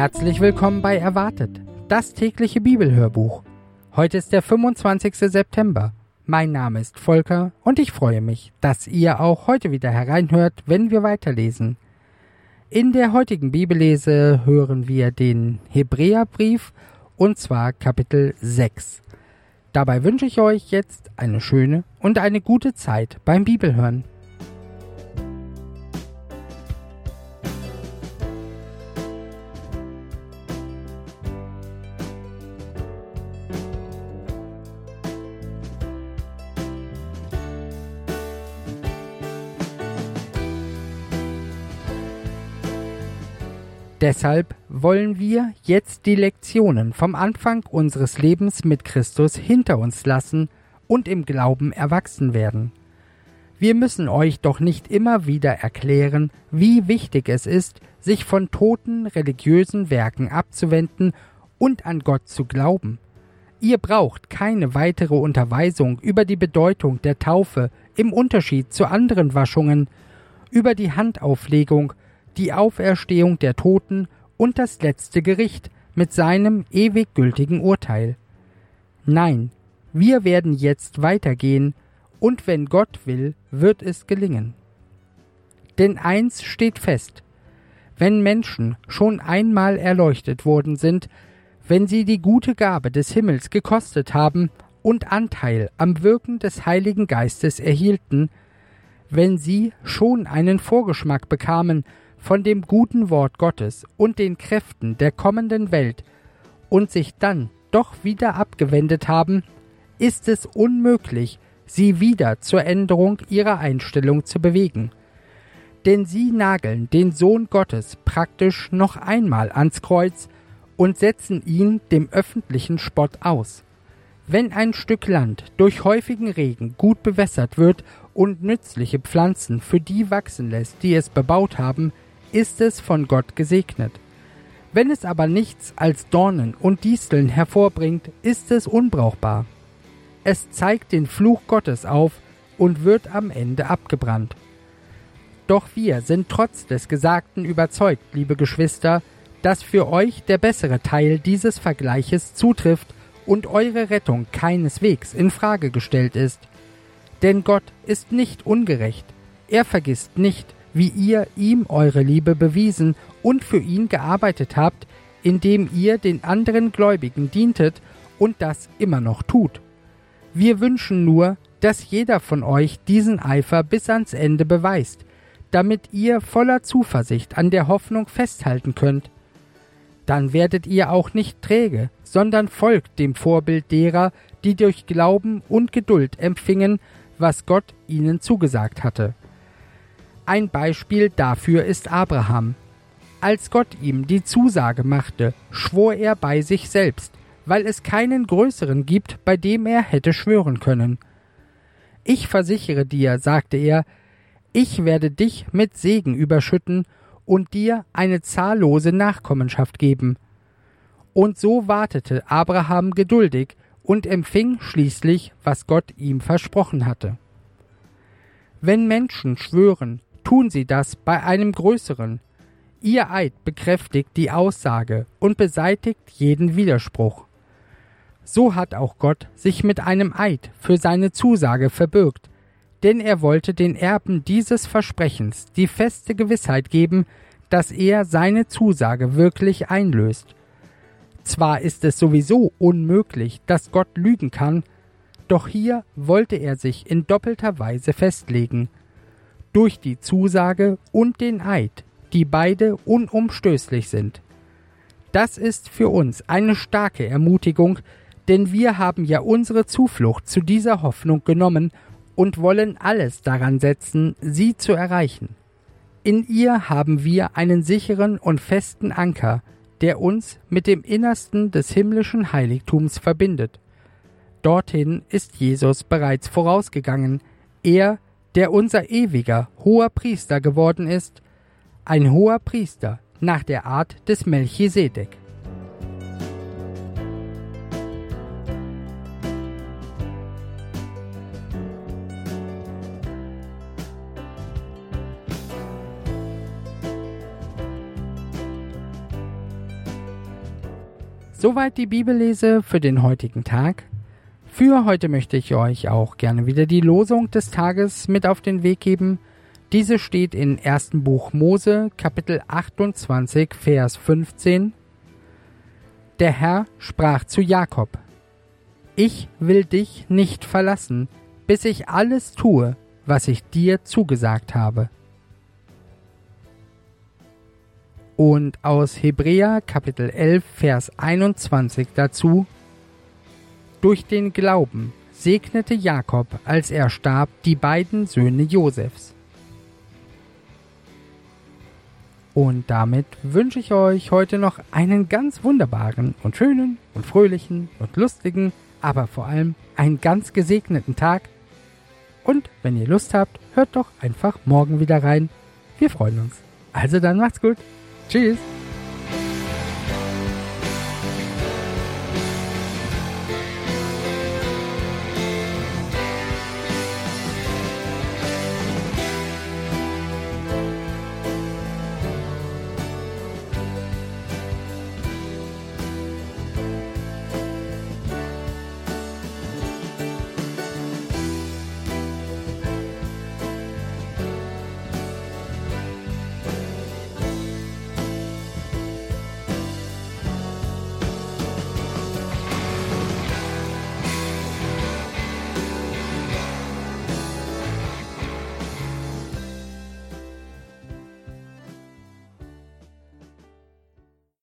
Herzlich willkommen bei Erwartet, das tägliche Bibelhörbuch. Heute ist der 25. September. Mein Name ist Volker und ich freue mich, dass ihr auch heute wieder hereinhört, wenn wir weiterlesen. In der heutigen Bibellese hören wir den Hebräerbrief und zwar Kapitel 6. Dabei wünsche ich euch jetzt eine schöne und eine gute Zeit beim Bibelhören. Deshalb wollen wir jetzt die Lektionen vom Anfang unseres Lebens mit Christus hinter uns lassen und im Glauben erwachsen werden. Wir müssen euch doch nicht immer wieder erklären, wie wichtig es ist, sich von toten religiösen Werken abzuwenden und an Gott zu glauben. Ihr braucht keine weitere Unterweisung über die Bedeutung der Taufe im Unterschied zu anderen Waschungen, über die Handauflegung, die Auferstehung der Toten und das letzte Gericht mit seinem ewig gültigen Urteil. Nein, wir werden jetzt weitergehen, und wenn Gott will, wird es gelingen. Denn eins steht fest: Wenn Menschen schon einmal erleuchtet worden sind, wenn sie die gute Gabe des Himmels gekostet haben und Anteil am Wirken des Heiligen Geistes erhielten, wenn sie schon einen Vorgeschmack bekamen von dem guten Wort Gottes und den Kräften der kommenden Welt und sich dann doch wieder abgewendet haben, ist es unmöglich, sie wieder zur Änderung ihrer Einstellung zu bewegen. Denn sie nageln den Sohn Gottes praktisch noch einmal ans Kreuz und setzen ihn dem öffentlichen Spott aus. Wenn ein Stück Land durch häufigen Regen gut bewässert wird und nützliche Pflanzen für die wachsen lässt, die es bebaut haben, ist es von Gott gesegnet. Wenn es aber nichts als Dornen und Disteln hervorbringt, ist es unbrauchbar. Es zeigt den Fluch Gottes auf und wird am Ende abgebrannt. Doch wir sind trotz des Gesagten überzeugt, liebe Geschwister, dass für euch der bessere Teil dieses Vergleiches zutrifft und eure Rettung keineswegs in Frage gestellt ist. Denn Gott ist nicht ungerecht. Er vergisst nicht, wie ihr ihm eure Liebe bewiesen und für ihn gearbeitet habt, indem ihr den anderen Gläubigen dientet und das immer noch tut. Wir wünschen nur, dass jeder von euch diesen Eifer bis ans Ende beweist, damit ihr voller Zuversicht an der Hoffnung festhalten könnt. Dann werdet ihr auch nicht träge, sondern folgt dem Vorbild derer, die durch Glauben und Geduld empfingen, was Gott ihnen zugesagt hatte. Ein Beispiel dafür ist Abraham. Als Gott ihm die Zusage machte, schwor er bei sich selbst, weil es keinen größeren gibt, bei dem er hätte schwören können. Ich versichere dir, sagte er, ich werde dich mit Segen überschütten und dir eine zahllose Nachkommenschaft geben. Und so wartete Abraham geduldig und empfing schließlich, was Gott ihm versprochen hatte. Wenn Menschen schwören, tun sie das bei einem Größeren. Ihr Eid bekräftigt die Aussage und beseitigt jeden Widerspruch. So hat auch Gott sich mit einem Eid für seine Zusage verbürgt, denn er wollte den Erben dieses Versprechens die feste Gewissheit geben, dass er seine Zusage wirklich einlöst. Zwar ist es sowieso unmöglich, dass Gott lügen kann, doch hier wollte er sich in doppelter Weise festlegen. Durch die Zusage und den Eid, die beide unumstößlich sind. Das ist für uns eine starke Ermutigung, denn wir haben ja unsere Zuflucht zu dieser Hoffnung genommen und wollen alles daran setzen, sie zu erreichen. In ihr haben wir einen sicheren und festen Anker, der uns mit dem Innersten des himmlischen Heiligtums verbindet. Dorthin ist Jesus bereits vorausgegangen, er, der unser ewiger hoher Priester geworden ist, ein hoher Priester nach der Art des Melchisedek. Soweit die Bibellese für den heutigen Tag. Für heute möchte ich euch auch gerne wieder die Losung des Tages mit auf den Weg geben. Diese steht in 1. Buch Mose, Kapitel 28, Vers 15. Der Herr sprach zu Jakob: Ich will dich nicht verlassen, bis ich alles tue, was ich dir zugesagt habe. Und aus Hebräer Kapitel 11, Vers 21 dazu: Durch den Glauben segnete Jakob, als er starb, die beiden Söhne Josefs. Und damit wünsche ich euch heute noch einen ganz wunderbaren und schönen und fröhlichen und lustigen, aber vor allem einen ganz gesegneten Tag. Und wenn ihr Lust habt, hört doch einfach morgen wieder rein. Wir freuen uns. Also dann macht's gut. Tschüss.